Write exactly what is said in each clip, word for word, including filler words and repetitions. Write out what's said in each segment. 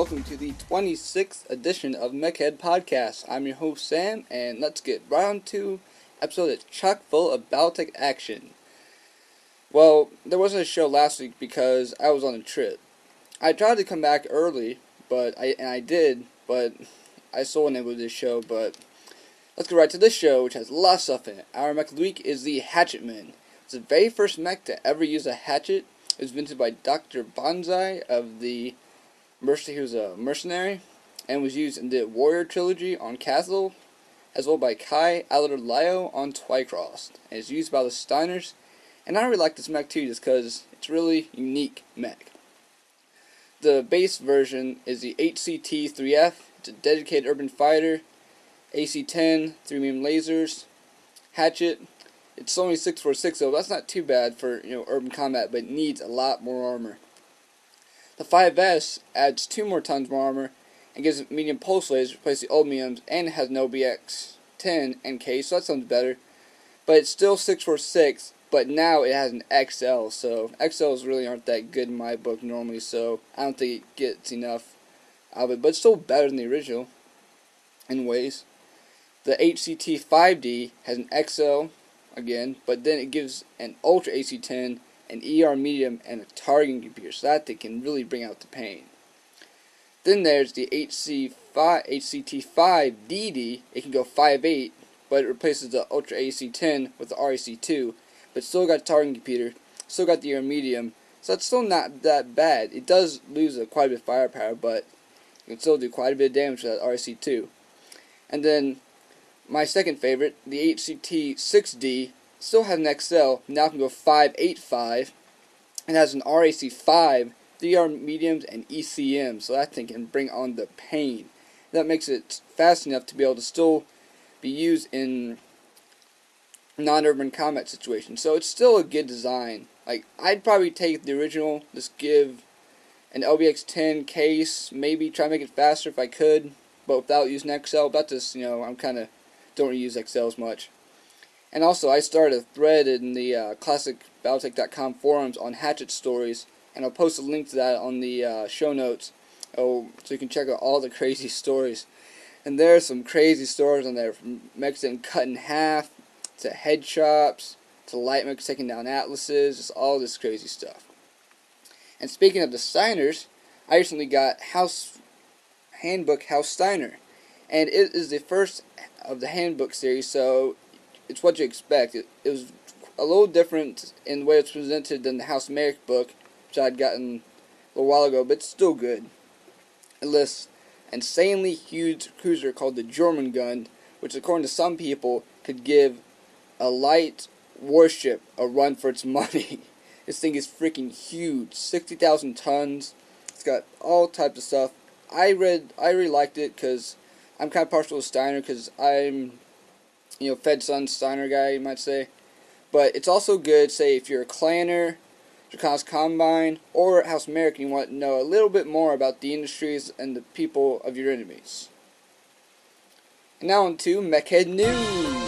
welcome to the twenty-sixth edition of Mechhead Podcast. I'm your host Sam, and let's get right on to episode that's chock full of Battletech action. Well, there wasn't a show last week because I was on a trip. I tried to come back early, but I and I did, but I still wasn't able to do this show, but let's get right to this show, which has a lot of stuff in it. Our mech of the week is the Hatchetman. It's the very first mech to ever use a hatchet. It was invented by Doctor Banzai of the Mercy, he was a mercenary, and was used in the Warrior Trilogy on Castle, as well by Kai Alatar-Lyo on Twycross. And it's used by the Steiners, and I really like this mech too, just because it's really unique mech. The base version is the H C T three F. It's a dedicated urban fighter, A C ten, three medium lasers, hatchet. It's only six four six, though. That's not too bad for you know urban combat, but it needs a lot more armor. The five S adds two more tons more armor and gives it medium pulse lasers to replace the old mediums, and it has no B X ten N K, so that sounds better. But it's still six four six, but now it has an X L, so X Ls really aren't that good in my book normally, so I don't think it gets enough out of it, but it's still better than the original in ways. The H C T five D has an X L again, but then it gives an Ultra A C ten, an E R medium, and a targeting computer, so that they can really bring out the pain. Then there's the H C T five D D. It can go five eight, but it replaces the Ultra A C ten with the R A C two, but still got a targeting computer, still got the E R medium, so that's still not that bad. It does lose a, quite a bit of firepower, but you can still do quite a bit of damage with that R A C two. And then my second favorite, the H C T six D, still has an X L, now can go five eight five, and has an R A C five, three R mediums, and E C M, so that thing can bring on the pain. That makes it fast enough to be able to still be used in non-urban combat situations, so it's still a good design. Like, I'd probably take the original, just give an L B X ten case, maybe try to make it faster if I could, but without using X L, but just, you know, I'm kind of, don't really use X Ls much. And also, I started a thread in the uh, classic battletech dot com forums on hatchet stories, and I'll post a link to that on the uh, show notes, oh, so you can check out all the crazy stories. And there are some crazy stories on there, from mechs getting cut in half, to head chops, to light mechs taking down atlases, just all this crazy stuff. And speaking of the Steiners, I recently got House Handbook House Steiner, and it is the first of the handbook series, so it's what you expect. It, it was a little different in the way it's presented than the House Merrick book, which I'd gotten a little while ago, but it's still good. It lists an insanely huge cruiser called the Jormungand, which according to some people could give a light warship a run for its money. This thing is freaking huge, sixty thousand tons. It's got all types of stuff. I read, I really liked it because I'm kind of partial to Steiner because I'm, you know, Fed Son Steiner guy, you might say. But it's also good, say, if you're a clanner, Draconis Combine, or House American, you want to know a little bit more about the industries and the people of your enemies. And now on to Mechhead News.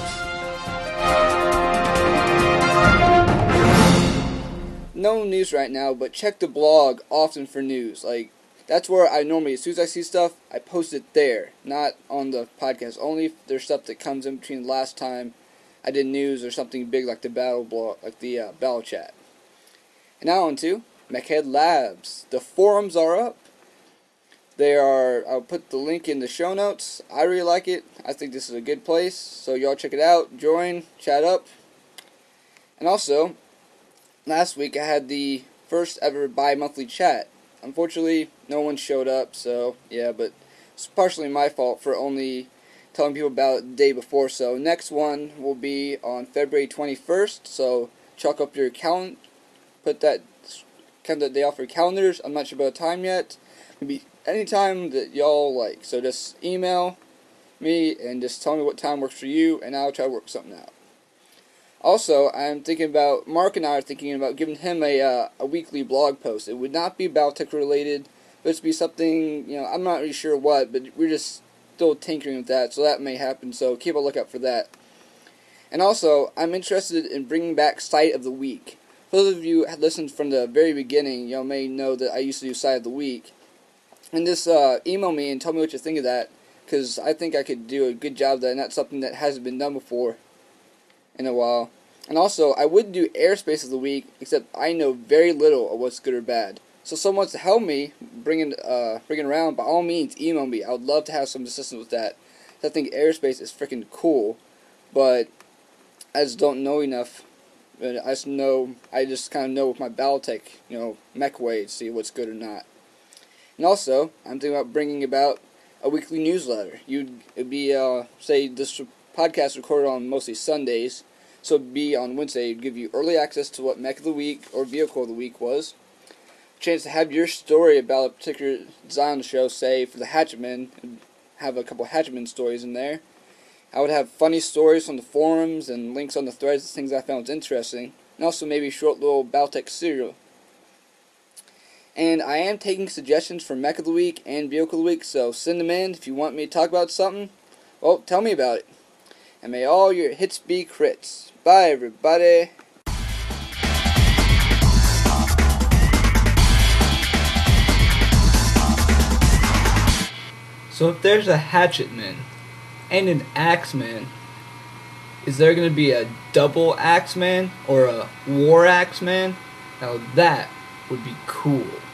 No news right now, but check the blog often for news. Like, that's where I normally, as soon as I see stuff, I post it there, not on the podcast. Only if there's stuff that comes in between the last time I did news or something big like the battle blog, like the uh, battle chat. And now on to Mechhead Labs. The forums are up. They are, I'll put the link in the show notes. I really like it. I think this is a good place. So y'all check it out, join, chat up. And also, last week I had the first ever bi-monthly chat. Unfortunately, no one showed up, so yeah, but it's partially my fault for only telling people about it the day before. So next one will be on February twenty-first, so chalk up your calendar, put that kind of day off your calendars. I'm not sure about the time yet. Maybe any time that y'all like. So just email me and just tell me what time works for you, and I'll try to work something out. Also, I'm thinking about, Mark and I are thinking about giving him a uh, a weekly blog post. It would not be Battletech related, but it'd be something, you know, I'm not really sure what, but we're just still tinkering with that, so that may happen, so keep a lookout for that. And also, I'm interested in bringing back Sight of the Week. For those of you who had listened from the very beginning, you may know that I used to do Sight of the Week. And just uh, email me and tell me what you think of that, because I think I could do a good job of that, and that's something that hasn't been done before in a while. And also, I would do airspace of the week, except I know very little of what's good or bad. So if someone wants to help me bring it, uh, bring it around, by all means, email me. I would love to have some assistance with that. I think airspace is freaking cool, but I just don't know enough. I just know, I just kind of know with my Battletech, you know, mech way to see what's good or not. And also, I'm thinking about bringing about a weekly newsletter. You'd it'd be, uh, say, this podcast recorded on mostly Sundays, so it'd be on Wednesday. It'd give you early access to what mech of the week or vehicle of the week was. Chance to have your story about a particular design on the show, say for the Hatchetman, have a couple Hatchetman stories in there. I would have funny stories from the forums and links on the threads, things I found interesting, and also maybe a short little Battletech serial. And I am taking suggestions for mech of the week and vehicle of the week, so send them in if you want me to talk about something. Well, tell me about it. And may all your hits be crits. Bye, everybody. So if there's a Hatchetman and an Axeman, is there going to be a double Axeman or a War Axeman? Now that would be cool.